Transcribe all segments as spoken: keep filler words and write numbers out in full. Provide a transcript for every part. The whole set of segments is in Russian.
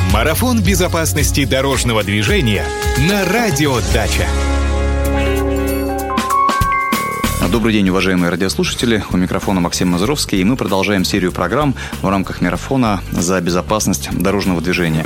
Марафон безопасности дорожного движения на Радио Дача. Добрый день, уважаемые радиослушатели. У микрофона Максим Мазуровский, и мы продолжаем серию программ в рамках марафона за безопасность дорожного движения.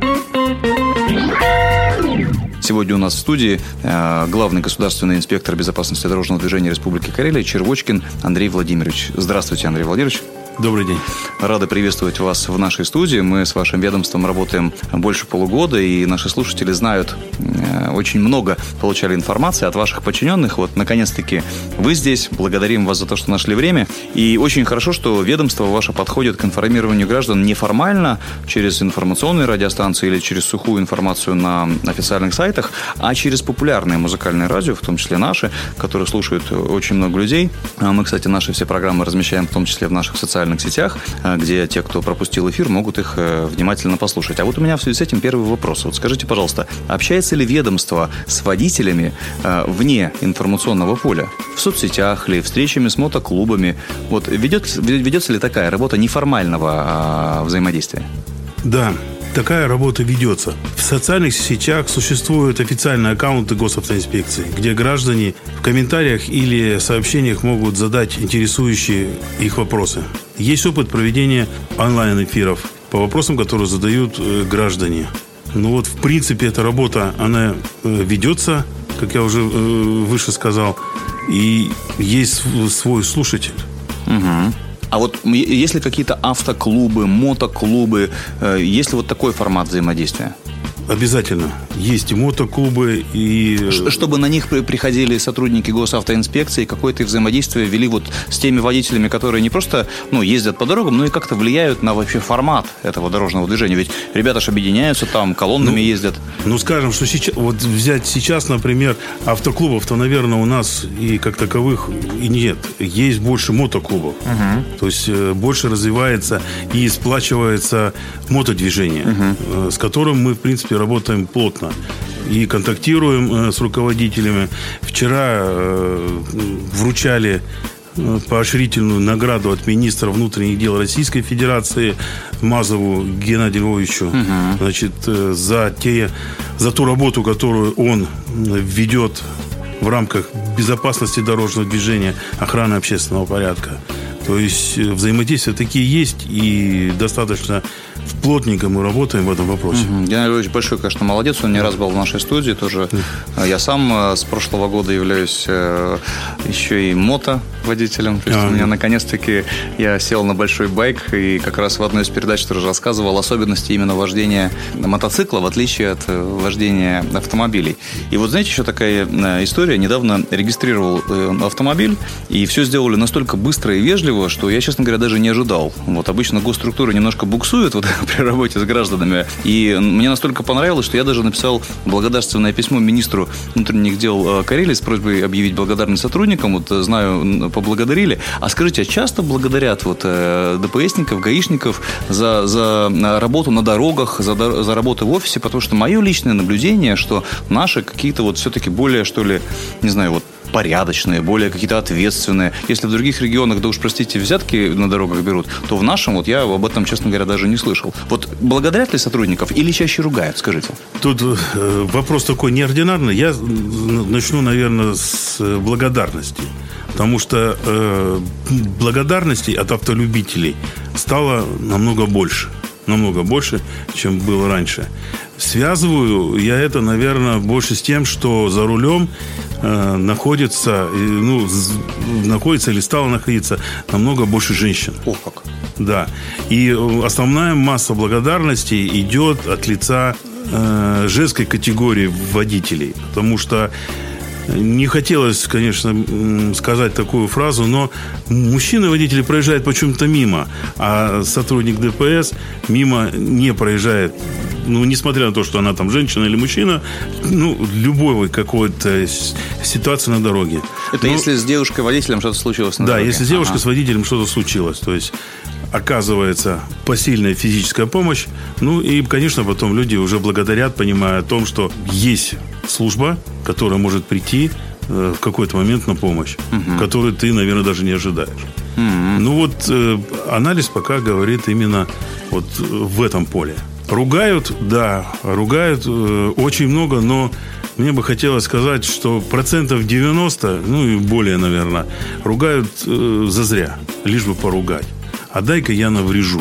Сегодня у нас в студии э, главный государственный инспектор безопасности дорожного движения Республики Карелия Червочкин Андрей Владимирович. Здравствуйте, Андрей Владимирович. Добрый день. Рады приветствовать вас в нашей студии. Мы с вашим ведомством работаем больше полугода, и наши слушатели знают, э, очень много получали информации от ваших подчиненных. Вот, наконец-таки, вы здесь. Благодарим вас за то, что нашли время. И очень хорошо, что ведомство ваше подходит к информированию граждан неформально, через информационные радиостанции или через сухую информацию на официальных сайтах, а через популярные музыкальные радио, в том числе наши, которые слушают очень много людей. Мы, кстати, наши все программы размещаем в том числе в наших социальных сетях, где те, кто пропустил эфир, могут их внимательно послушать. А вот у меня в связи с этим первый вопрос. Вот скажите, пожалуйста, общается ли ведомство с водителями вне информационного поля? В соцсетях ли, встречами с мотоклубами? Вот ведет, ведется ли такая работа неформального взаимодействия? Да. Такая работа ведется. В социальных сетях существуют официальные аккаунты госавтоинспекции, где граждане в комментариях или сообщениях могут задать интересующие их вопросы. Есть опыт проведения онлайн-эфиров по вопросам, которые задают граждане. Ну вот, в принципе, эта работа, она ведется, как я уже выше сказал, и есть свой слушатель. Угу. А вот есть ли какие-то автоклубы, мотоклубы, есть ли вот такой формат взаимодействия? Обязательно. Есть и мотоклубы, и... Чтобы на них приходили сотрудники госавтоинспекции, какое-то взаимодействие вели вот с теми водителями, которые не просто, ну, ездят по дорогам, но и как-то влияют на вообще формат этого дорожного движения. Ведь ребята ж объединяются там, колоннами ну, ездят. Ну, скажем, что сейчас, вот взять сейчас, например, автоклубов-то, наверное, у нас и как таковых и нет. Есть больше мотоклубов. Угу. То есть больше развивается и сплачивается мотодвижение, угу. с которым мы, в принципе, работаем плотно и контактируем с руководителями. Вчера вручали поощрительную награду от министра внутренних дел Российской Федерации Мазову Геннадию Львовичу, угу. значит, за, те, за ту работу, которую он ведет в рамках безопасности дорожного движения, охраны общественного порядка. То есть взаимодействия такие есть, и достаточно плотненько мы работаем в этом вопросе. Угу. Геннадий Львович большой, конечно, молодец. Он не раз был в нашей студии тоже. Mm. Я сам с прошлого года являюсь еще и мотоводителем. То есть а, у меня наконец-таки я сел на большой байк, и как раз в одной из передач тоже рассказывал особенности именно вождения мотоцикла, в отличие от вождения автомобилей. И вот знаете, еще такая история. Недавно регистрировал автомобиль, и все сделали настолько быстро и вежливо, что я, честно говоря, даже не ожидал. Вот обычно госструктуры немножко буксуют вот при работе с гражданами. И мне настолько понравилось, что я даже написал благодарственное письмо министру внутренних дел Карелии с просьбой объявить благодарность сотрудникам. Вот знаю, поблагодарили. А скажите, а часто благодарят вот ДПСников, гаишников за, за работу на дорогах, за, за работу в офисе? Потому что мое личное наблюдение, что наши какие-то вот все-таки более, что ли, не знаю, вот порядочные, более какие-то ответственные. Если в других регионах, да уж, простите, взятки на дорогах берут, то в нашем, вот я об этом, честно говоря, даже не слышал. Вот благодарят ли сотрудников или чаще ругают, скажите? Тут э, вопрос такой неординарный. Я начну, наверное, с благодарности. Потому что э, благодарностей от автолюбителей стало намного больше. Намного больше, чем было раньше. Связываю я это, наверное, больше с тем, что за рулем э, находится, ну, находится или стало находиться намного больше женщин. Ох, как. Да. И основная масса благодарностей идет от лица э, женской категории водителей. Потому что не хотелось, конечно, сказать такую фразу, но мужчины-водители проезжают почему-то мимо, а сотрудник ДПС мимо не проезжает. Ну, несмотря на то, что она там женщина или мужчина, ну, любой какой-то ситуации на дороге. Это но, если с девушкой-водителем что-то случилось на да, дороге? Да, если с девушкой ага. с водителем что-то случилось. То есть оказывается посильная физическая помощь. Ну, и, конечно, потом люди уже благодарят, понимая о том, что есть служба, которая может прийти э, в какой-то момент на помощь, угу. которую ты, наверное, даже не ожидаешь. Угу. Ну, вот э, анализ пока говорит именно вот в этом поле. Ругают, да, ругают э, очень много, но мне бы хотелось сказать, что процентов девяносто, ну и более, наверное, ругают э, зазря, лишь бы поругать. А дай-ка я наврежу,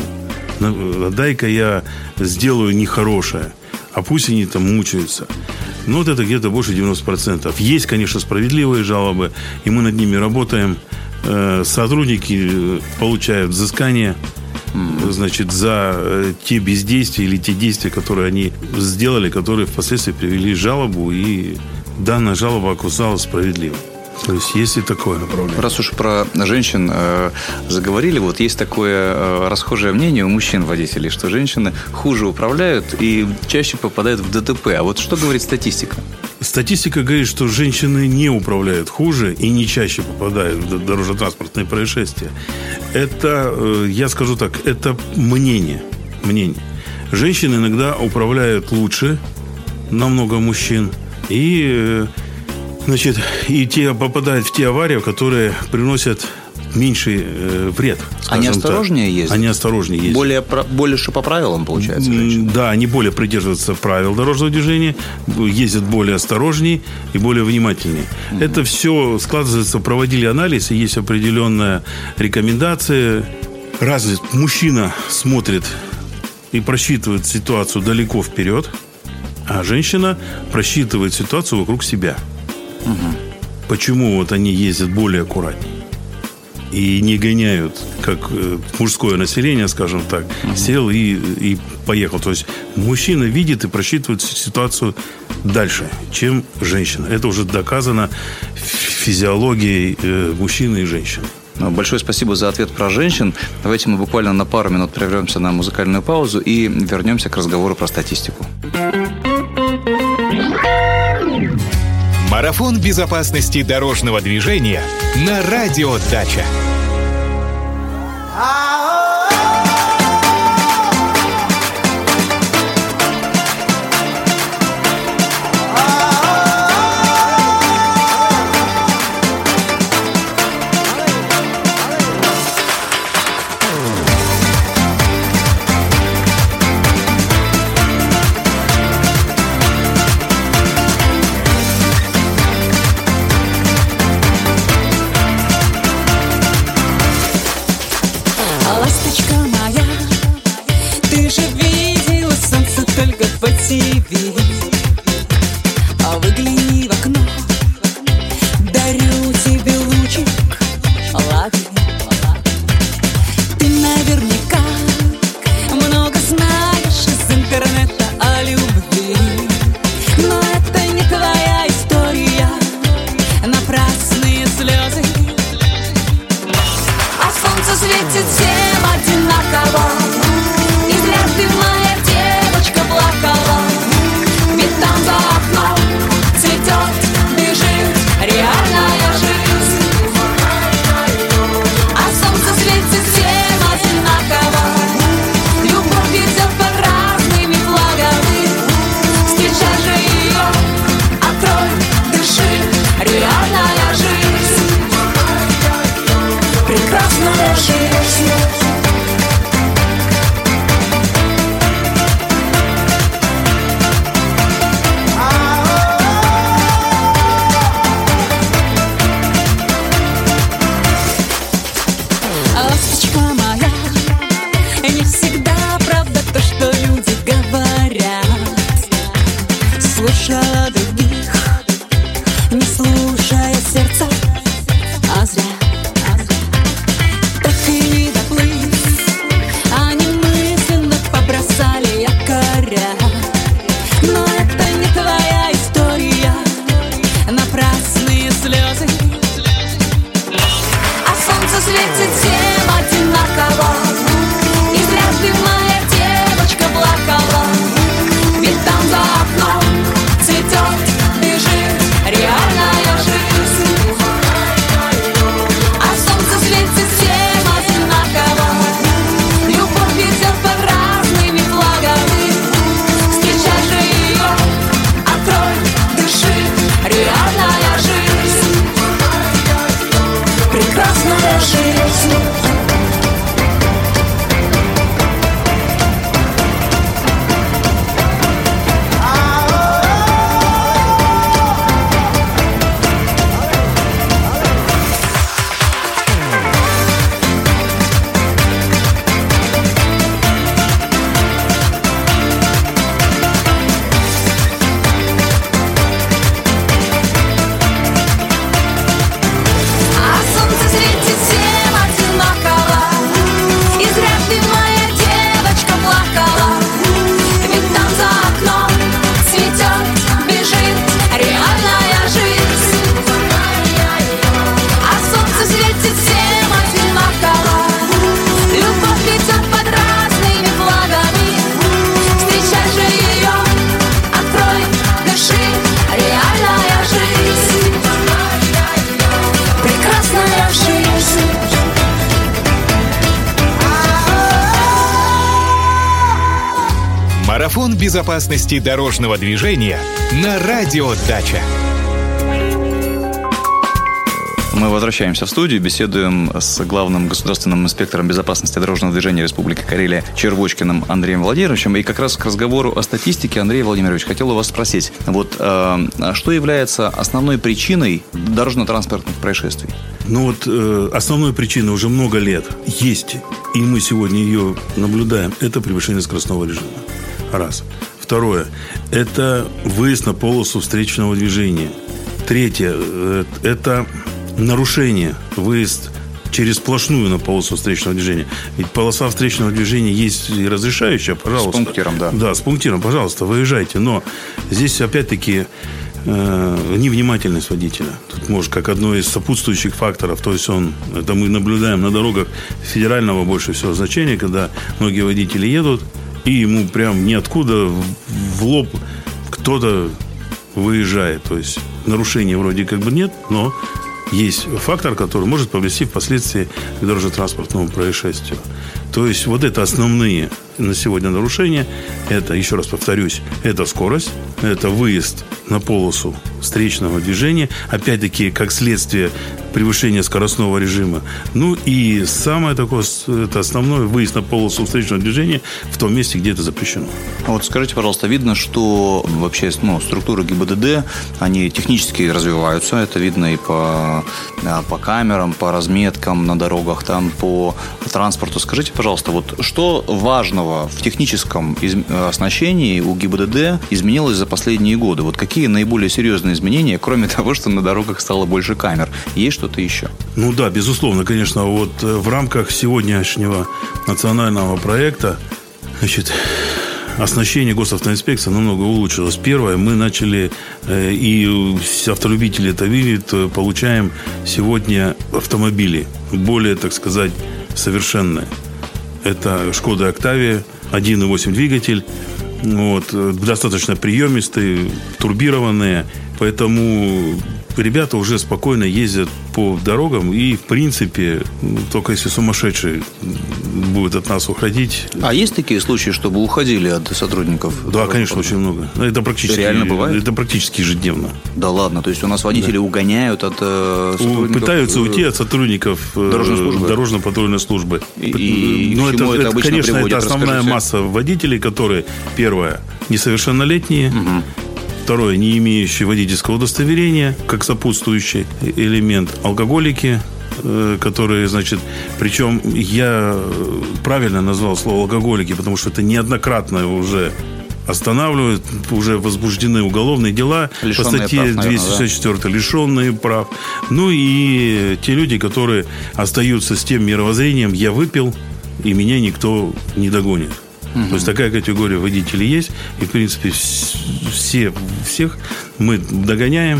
а дай-ка я сделаю нехорошее, а пусть они там мучаются. Ну, вот это где-то больше девяносто процентов. Есть, конечно, справедливые жалобы, и мы над ними работаем. Э, сотрудники получают взыскание, значит, за те бездействия или те действия, которые они сделали, которые впоследствии привели жалобу, и данная жалоба оказалась справедливой. То есть есть и такое направление. Раз уж про женщин э, заговорили, вот есть такое э, расхожее мнение у мужчин-водителей, что женщины хуже управляют и чаще попадают в ДТП. А вот что говорит статистика? Статистика говорит, что женщины не управляют хуже и не чаще попадают в дорожно-транспортные происшествия. Это, я скажу так, это мнение. мнение. Женщины иногда управляют лучше намного мужчин. И, значит, и те попадают в те аварии, которые приносят меньший э, вред. Они осторожнее так. ездят? Они осторожнее ездят. Более, больше по правилам, получается, женщины? Да, они более придерживаются правил дорожного движения, ездят более осторожнее и более внимательнее. Mm-hmm. Это все складывается, проводили анализ, и есть определенная рекомендация. Разве мужчина смотрит и просчитывает ситуацию далеко вперед, а женщина просчитывает ситуацию вокруг себя. Mm-hmm. Почему вот они ездят более аккуратнее? И не гоняют, как мужское население, скажем так, uh-huh. сел и, и поехал. То есть мужчина видит и просчитывает ситуацию дальше, чем женщина. Это уже доказано физиологией мужчины и женщины. Большое спасибо за ответ про женщин. Давайте мы буквально на пару минут прервемся на музыкальную паузу и вернемся к разговору про статистику. Марафон безопасности дорожного движения на Радио Дача. Марафон безопасности дорожного движения на Радио Дача. Мы возвращаемся в студию, беседуем с главным государственным инспектором безопасности дорожного движения Республики Карелия Червочкиным Андреем Владимировичем. И как раз к разговору о статистике, Андрей Владимирович, хотел у вас спросить, вот э, что является основной причиной дорожно-транспортных происшествий? Ну вот э, основной причиной уже много лет есть, и мы сегодня ее наблюдаем, это превышение скоростного режима. Раз. Второе. Это выезд на полосу встречного движения. Третье. Э, это нарушение, выезд через сплошную на полосу встречного движения. Ведь полоса встречного движения есть и разрешающая, пожалуйста. С пунктиром, да. Да, с пунктиром, пожалуйста, выезжайте. Но здесь опять-таки э, невнимательность водителя. Тут может как одно из сопутствующих факторов. То есть он, это мы наблюдаем на дорогах федерального больше всего значения, когда многие водители едут, и ему прям ниоткуда в лоб кто-то выезжает. То есть нарушений вроде как бы нет, но есть фактор, который может повести впоследствии к дорожно-транспортному происшествию. То есть вот это основные на сегодня нарушения. Это, еще раз повторюсь, это скорость, это выезд на полосу встречного движения, опять-таки, как следствие превышения скоростного режима. Ну и самое такое, это основное, выезд на полосу встречного движения в том месте, где это запрещено. Вот скажите, пожалуйста, видно, что вообще ну, структуры ГИБДД, они технически развиваются, это видно и по, по камерам, по разметкам на дорогах, там, по транспорту. Скажите, пожалуйста, вот что важного в техническом из... оснащении у ГИБДД изменилось за последние годы? Вот какие наиболее серьезные изменения, кроме того, что на дорогах стало больше камер? Есть что-то еще? Ну да, безусловно, конечно. Вот в рамках сегодняшнего национального проекта, значит, оснащение госавтоинспекции намного улучшилось. Первое, мы начали, и автолюбители это видят, получаем сегодня автомобили более, так сказать, совершенные. Это Шкода Октавия, один и восемь двигатель, вот, достаточно приемистые, турбированные, поэтому ребята уже спокойно ездят по дорогам и, в принципе, только если сумасшедший будет от нас уходить. А есть такие случаи, чтобы уходили от сотрудников? Да, конечно, очень много. Это практически, реально бывает? Это практически ежедневно. Да ладно, то есть у нас водители да. угоняют от э, сотрудников? Пытаются уйти от сотрудников дорожно-патрульной службы. И, и Но это, это, это конечно, приводит? это основная Расскажите. масса водителей, которые, первое, несовершеннолетние, угу. Второе, не имеющие водительского удостоверения, как сопутствующий элемент, алкоголики, которые, значит, причем я правильно назвал слово алкоголики, потому что это неоднократно уже останавливают, уже возбуждены уголовные дела лишенные по статье прав, наверное, двести шестьдесят четыре, да? Лишенные прав. Ну и те люди, которые остаются с тем мировоззрением: я выпил, и меня никто не догонит. То есть такая категория водителей есть. И, в принципе, все, всех мы догоняем.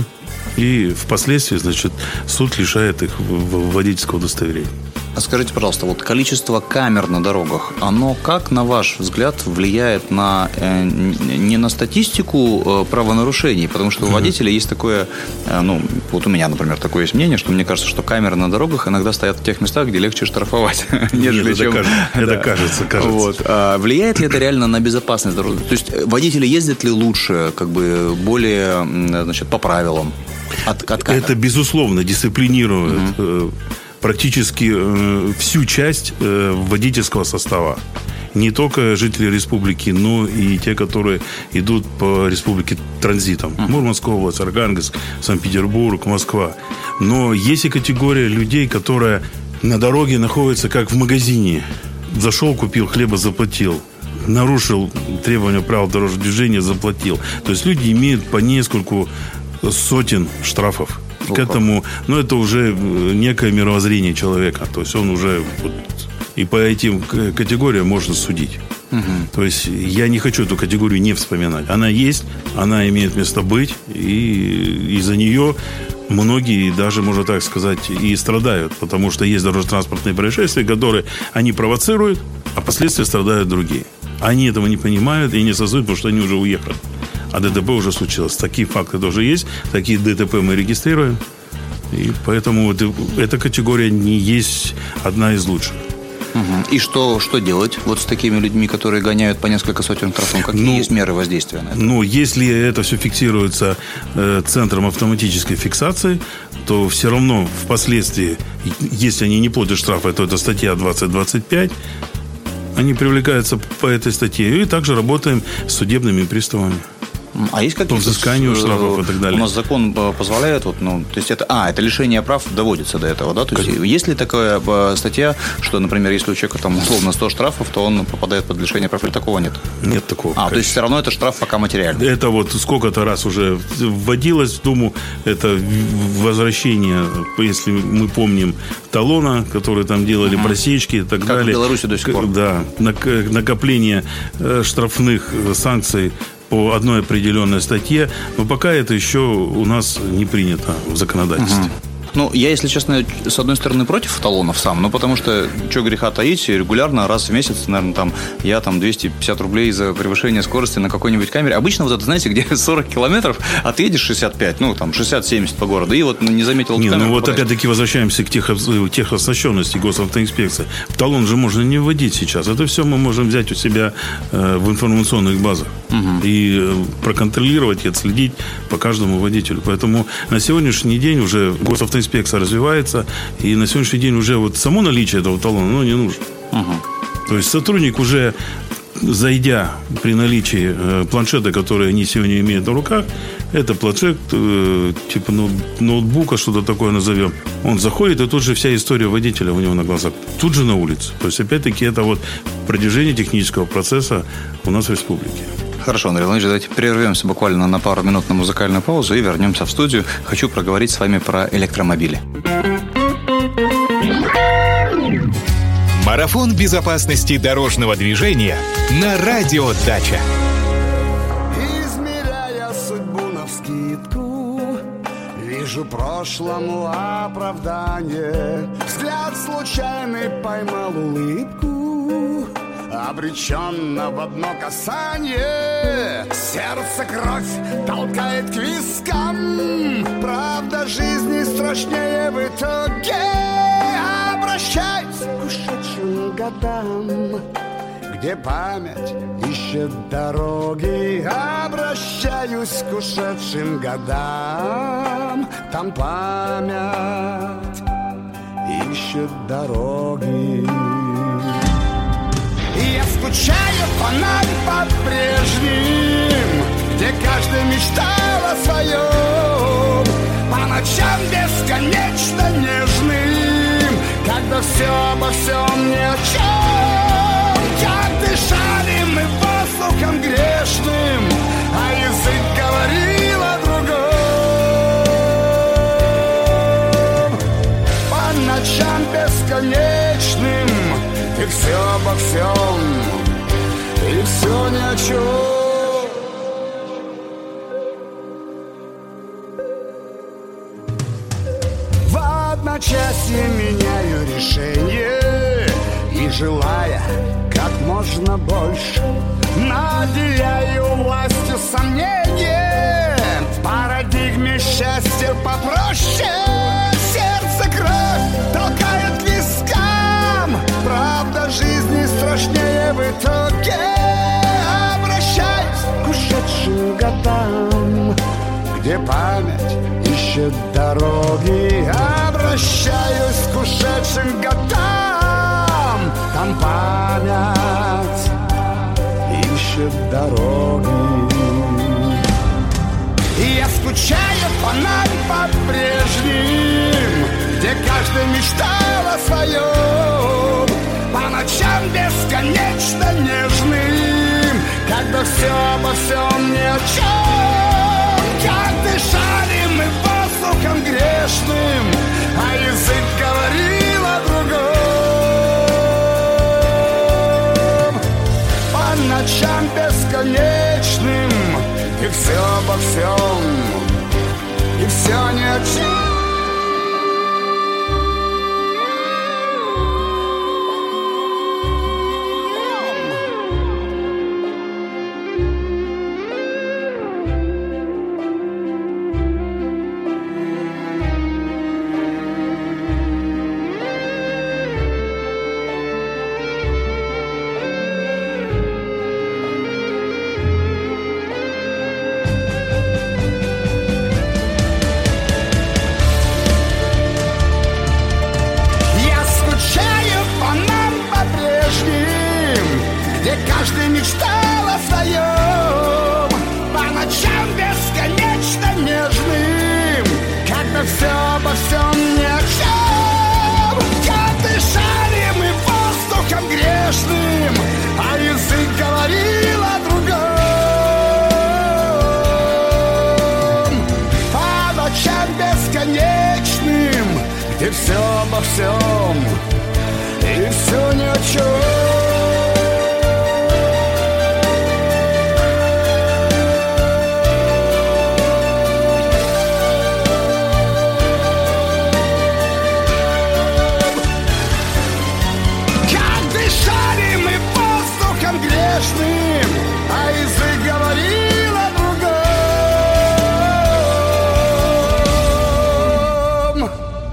И впоследствии, значит, суд лишает их водительского удостоверения. А скажите, пожалуйста, вот количество камер на дорогах, оно как, на ваш взгляд, влияет на, э, не на статистику э, правонарушений? Потому что у водителя есть такое, э, ну, вот у меня, например, такое есть мнение, что мне кажется, что камеры на дорогах иногда стоят в тех местах, где легче штрафовать, нежели чем... Это кажется, кажется. Влияет ли это реально на безопасность дорожную? То есть водители ездят ли лучше, как бы более, значит, по правилам? От, от это, безусловно, дисциплинирует угу. практически э, всю часть э, водительского состава. Не только жители республики, но и те, которые идут по республике транзитом. Uh-huh. Мурманская область, Архангельск, Санкт-Петербург, Москва. Но есть и категория людей, которая на дороге находится как в магазине. Зашел, купил хлеба, заплатил. Нарушил требования правил дорожного движения, заплатил. То есть люди имеют по нескольку сотен штрафов. Ну, к этому, ну, это уже некое мировоззрение человека. То есть он уже вот, и по этим категориям можно судить. Угу. То есть я не хочу эту категорию не вспоминать. Она есть, она имеет место быть, и из-за нее многие даже, можно так сказать, и страдают. Потому что есть дорожно-транспортные происшествия, которые они провоцируют, а последствия страдают другие. Они этого не понимают и не осознают, потому что они уже уехали. А ДТП уже случилось. Такие факты тоже есть. Такие ДТП мы регистрируем. И поэтому это, эта категория не есть одна из лучших. Угу. И что, что делать вот с такими людьми, которые гоняют по несколько сотен штрафов? Какие ну, есть меры воздействия на это? Ну, если это все фиксируется э, центром автоматической фиксации, то все равно впоследствии, если они не платят штрафы, то это статья двадцать двадцать пять, они привлекаются по этой статье. И также работаем с судебными приставами. А есть какие-то... По взысканию штрафов и так далее. У нас закон позволяет, вот, ну, то есть это, а, это лишение прав доводится до этого, да? То есть как? Есть ли такая статья, что, например, если у человека там условно сто штрафов, то он попадает под лишение прав, или такого нет? Нет такого. А, конечно. То есть все равно это штраф пока материальный? Это вот сколько-то раз уже вводилось в Думу, это возвращение, если мы помним, талона, которые там делали, угу. просечки и так как далее. Как в Беларуси до сих пор. Да, накопление штрафных санкций по одной определенной статье, но пока это еще у нас не принято в законодательстве. Угу. Ну, я, если честно, с одной стороны против талонов сам, ну, потому что, что греха таить, регулярно, раз в месяц, наверное, там, я там двести пятьдесят рублей за превышение скорости на какой-нибудь камере. Обычно вот это, знаете, где сорок километров, а ты едешь шестьдесят пять, ну, там, шестьдесят-семьдесят по городу, и вот ну, не заметил не, камеру. Ну, вот попадаешь. Опять-таки возвращаемся к тех, техоснащенности госавтоинспекции. Талон же можно не вводить сейчас. Это все мы можем взять у себя э, в информационных базах угу. и э, проконтролировать и отследить по каждому водителю. Поэтому на сегодняшний день уже госавтоинспекция Инспекция развивается, и на сегодняшний день уже вот само наличие этого талона, ну, не нужно. Угу. То есть сотрудник уже, зайдя при наличии э, планшета, который они сегодня имеют на руках, это планшет, э, типа ноутбука, что-то такое назовем, он заходит, и тут же вся история водителя у него на глазах, тут же на улице. То есть, опять-таки, это вот продвижение технического процесса у нас в республике. Хорошо, Андрей Владимирович, давайте прервемся буквально на пару минут на музыкальную паузу и вернемся в студию. Хочу проговорить с вами про электромобили. Марафон безопасности дорожного движения на Радио Дача. Измеряя судьбу навскидку, вижу прошлому оправдание. Взгляд случайный поймал улыбку, обреченно в одно касание. Сердце кровь толкает к вискам, правда жизни страшнее в итоге. Обращаюсь к ушедшим годам, где память ищет дороги. Обращаюсь к ушедшим годам, там память ищет дороги. Я скучаю по нам, по прежним, где каждый мечтал о своем, по ночам бесконечно нежным, когда все обо всем ни о чем. Как дышали мы воздухом грешным, а язык говорил о другом. По ночам бесконечным, и все обо всем, и все ни о чем. В одночасье меняю решение и, желая как можно больше, наделяю властью сомнения. В парадигме счастья попроще. Сердце кровь толкает к вискам, правда жизни страшнее в итоге. Обращаюсь к ушедшим годам, где память ищет дороги. Обращаюсь к ушедшим годам, там память ищет дороги. Я скучаю по нам, по прежним, где каждый мечтал о своем, по ночам бесконечно нежным, когда все обо всем ни о чем. Как дышали мы воздухом грешным, а язык говорил о другом. По ночам бесконечным, и все обо всем, и все ни о чем. обо всем, и все ни о чем. Грешным, а язык говорил о другом.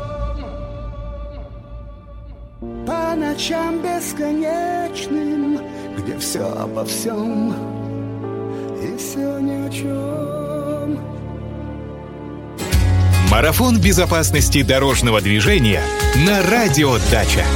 По ночам бесконечным, где все обо всем и все ни о чем. Марафон безопасности дорожного движения на Радио Дача.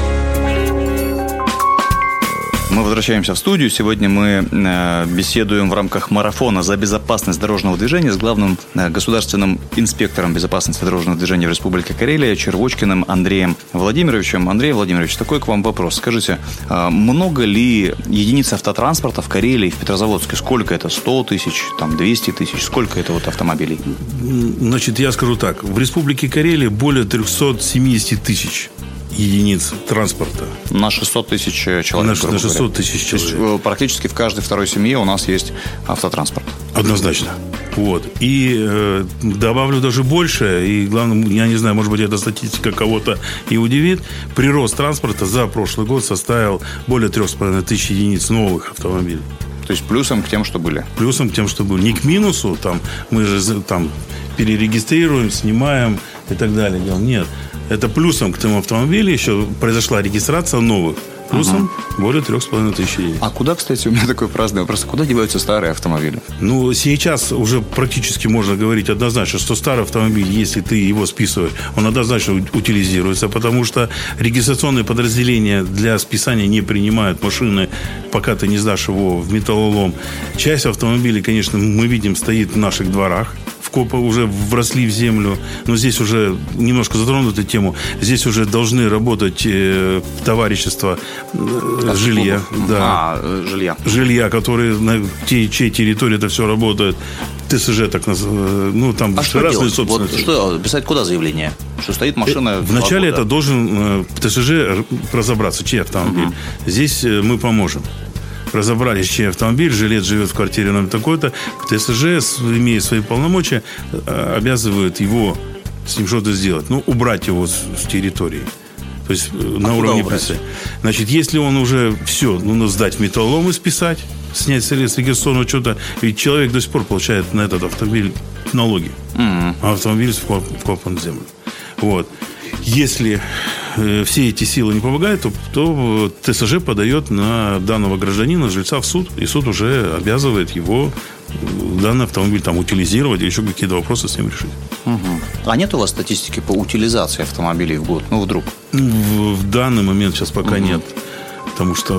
Мы возвращаемся в студию. Сегодня мы э, беседуем в рамках марафона за безопасность дорожного движения с главным э, государственным инспектором безопасности дорожного движения в Республике Карелия Червочкиным Андреем Владимировичем. Андрей Владимирович, такой к вам вопрос. Скажите, э, много ли единиц автотранспорта в Карелии, в Петрозаводске? Сколько это? сто тысяч, там, двести тысяч? Сколько это вот автомобилей? Значит, я скажу так. В Республике Карелия более триста семьдесят тысяч единиц транспорта. На шестьсот тысяч человек. На, на шестьсот тысяч человек. То есть, практически в каждой второй семье у нас есть автотранспорт. Однозначно. Вот. И э, добавлю даже больше, и главное, я не знаю, может быть, эта статистика кого-то и удивит. Прирост транспорта за прошлый год составил более трех с половиной тысяч единиц новых автомобилей. То есть плюсом к тем, что были. Плюсом к тем, что были. Не к минусу, там, мы же там перерегистрируем, снимаем и так далее. Нет. Это плюсом к тем автомобилям еще произошла регистрация новых. Плюсом uh-huh. более трех с половиной тысяч единиц. А куда, кстати, у меня такой праздный вопрос. Куда деваются старые автомобили? Ну, сейчас уже практически можно говорить однозначно, что старый автомобиль, если ты его списываешь, он однозначно утилизируется, потому что регистрационные подразделения для списания не принимают машины, пока ты не сдашь его в металлолом. Часть автомобилей, конечно, мы видим, стоит в наших дворах. Вкопы уже вросли в землю. Но здесь уже немножко затронут эту тему. Здесь уже должны работать э, товарищества э, жилья. Да. А, жилья. Жилья, которые на те, чьей территории это все работает. ТСЖ так называют. Ну, там а что разные делать? собственности. Вот что, писать куда заявление? Что стоит машина... Вначале это должен э, ТСЖ разобраться, чей автомобиль. Угу. Здесь э, мы поможем. Разобрались, чей автомобиль, жилец живет в квартире номер такой-то, ТСЖ, имея свои полномочия, обязывает его с ним что-то сделать. Ну, убрать его с, с территории. То есть а на уровне прессы. Значит, если он уже все, ну, надо сдать в металлолом и списать, снять с регистрационного учета, ведь человек до сих пор получает на этот автомобиль налоги. Mm-hmm. А автомобиль вкопан в землю. Вот. Если э, все эти силы не помогают, то, то ТСЖ подает на данного гражданина, жильца, в суд. И суд уже обязывает его данный автомобиль там утилизировать или еще какие-то вопросы с ним решить. Угу. А нет у вас статистики по утилизации автомобилей в год? Ну, вдруг? В, в данный момент сейчас пока угу. нет. Потому что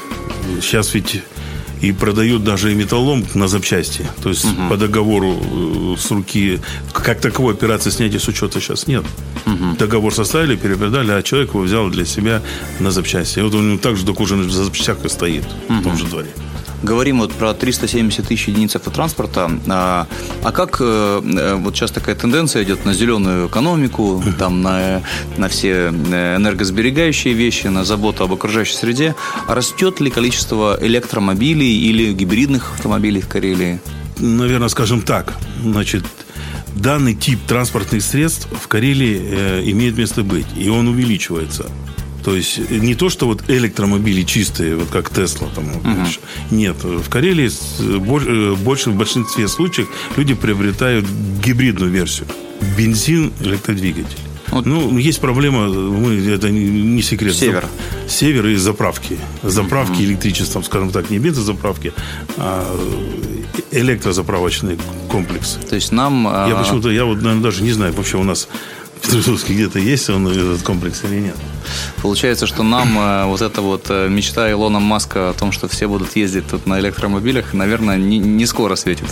сейчас ведь... И продают даже и металлолом на запчасти. То есть угу. по договору с руки, как таковой операции снятия с учета сейчас нет. Угу. Договор составили, перепродали, а человек его взял для себя на запчасти. И вот он также только уже на запчастях и стоит угу. в том же дворе. Говорим вот про триста семьдесят тысяч единиц автотранспорта. А, а как вот сейчас такая тенденция идет на зеленую экономику, там на, на все энергосберегающие вещи, на заботу об окружающей среде. Растет ли количество электромобилей или гибридных автомобилей в Карелии? Наверное, скажем так. Значит, данный тип транспортных средств в Карелии э, имеет место быть, и он увеличивается. То есть не то, что вот электромобили чистые, вот как Тесла там. Uh-huh. Нет, в Карелии больше, в большинстве случаев люди приобретают гибридную версию. Бензин, электродвигатель. Вот. Ну, есть проблема, мы, это не секрет. Север. Север и заправки. Заправки uh-huh. электричеством, скажем так, не бензозаправки, а электрозаправочные комплексы. То есть нам... Я почему-то, я вот, наверное, даже не знаю, вообще у нас... В Петрозаводске где-то есть он, этот комплекс или нет? Получается, что нам э, вот эта вот мечта Илона Маска о том, что все будут ездить тут на электромобилях, наверное, не, не скоро светит.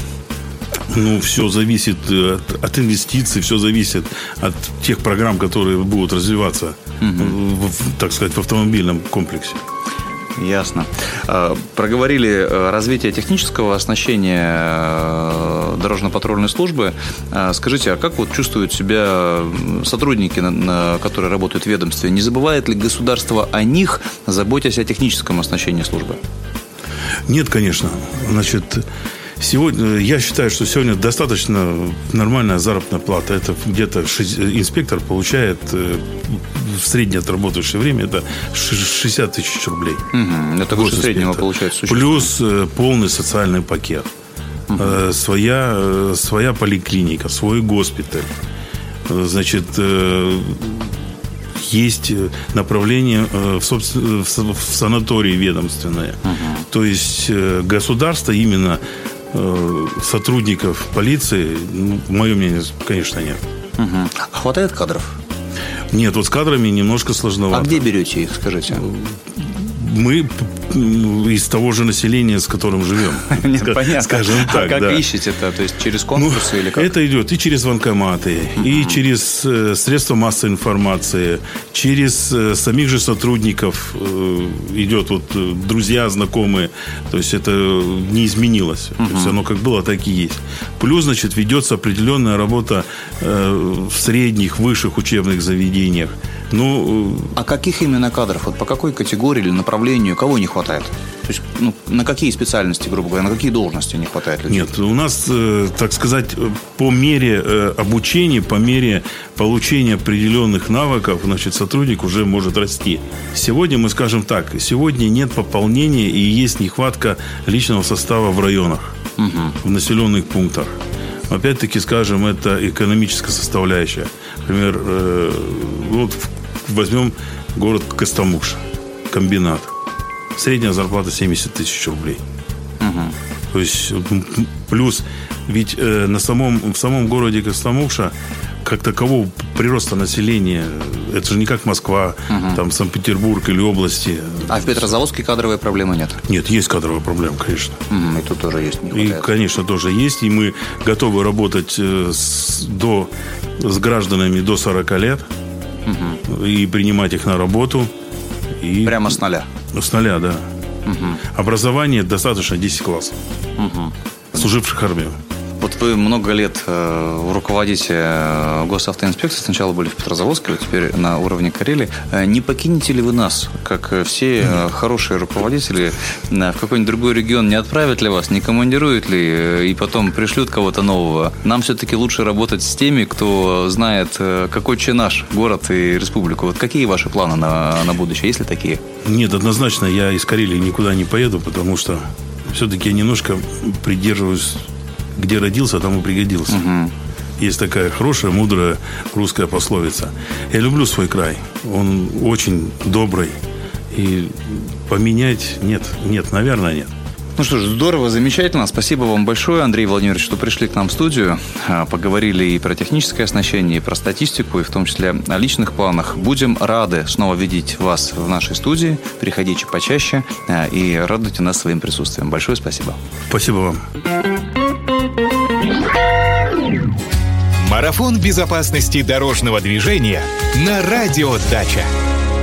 Ну, все зависит от, от инвестиций, все зависит от тех программ, которые будут развиваться, угу. в, так сказать, в автомобильном комплексе. Ясно. Проговорили развитие технического оснащения дорожно-патрульной службы. Скажите, а как вот чувствуют себя сотрудники, которые работают в ведомстве? Не забывает ли государство о них, заботясь о техническом оснащении службы? Нет, конечно. Значит, сегодня, я считаю, что сегодня достаточно нормальная заработная плата. Это где-то инспектор получает в среднее отработавшее время это шестьдесят тысяч рублей. Угу. Это выше среднего получается. Плюс полный социальный пакет. Угу. Своя, своя поликлиника, свой госпиталь. Значит, есть направление в, собствен... в санатории ведомственное. Угу. То есть государство именно сотрудников полиции, ну, мое мнение, конечно, нет. Угу. Хватает кадров? Нет, вот с кадрами немножко сложновато. А где берете их, скажите? Мы из того же населения, с которым живем. Нет, понятно. Скажем так, а как да. ищете это? То есть через конкурсы ну, или как? Это идет и через банкоматы, uh-huh. и через э, средства массовой информации, через э, самих же сотрудников э, идет вот э, друзья, знакомые. То есть это не изменилось. Uh-huh. То есть оно как было, так и есть. Плюс, значит, ведется определенная работа э, в средних, высших учебных заведениях. Ну, а каких именно кадров? Вот по какой категории или направлению кого не хватает? То есть, ну, на какие специальности, грубо говоря, на какие должности не хватает людей? Нет, у нас, э, так сказать, по мере э, обучения, по мере получения определенных навыков, значит, сотрудник уже может расти. Сегодня мы скажем так, сегодня нет пополнения и есть нехватка личного состава в районах, угу. в населенных пунктах. Опять-таки, скажем, это экономическая составляющая. Например, э, вот возьмем город Костомукша, комбинат. Средняя зарплата семьдесят тысяч рублей. Угу. То есть плюс, ведь э, на самом, в самом городе Костомукша как такового прироста населения, это же не как Москва, угу. там Санкт-Петербург или области. А в Петрозаводске кадровой проблемы нет? Нет, есть кадровая проблема, конечно. Угу, и тут тоже есть. Не хватает. И, конечно, тоже есть. И мы готовы работать с, до, с гражданами до сорок лет угу. и принимать их на работу. И... Прямо с нуля? С нуля, да. Угу. Образование достаточно десять классов, угу. служивших армию. Вот вы много лет э, руководите э, госавтоинспекцией. Сначала были в Петрозаводске, а теперь на уровне Карелии. Э, не покинете ли вы нас, как все э, хорошие руководители, э, в какой-нибудь другой регион? Не отправят ли вас, не командируют ли э, и потом пришлют кого-то нового? Нам все-таки лучше работать с теми, кто знает, э, какой че наш город и республику. Вот какие ваши планы на, на будущее, есть ли такие? Нет, однозначно я из Карелии никуда не поеду, потому что все-таки я немножко придерживаюсь... Где родился, там и пригодился. Угу. Есть такая хорошая, мудрая русская пословица. Я люблю свой край. Он очень добрый. И поменять нет, нет, наверное, нет. Ну что ж, здорово, замечательно. Спасибо вам большое, Андрей Владимирович, что пришли к нам в студию. Поговорили и про техническое оснащение, и про статистику, и в том числе о личных планах. Будем рады снова видеть вас в нашей студии. Приходите почаще и радуйте нас своим присутствием. Большое спасибо. Спасибо вам. Марафон безопасности дорожного движения на Радио Дача.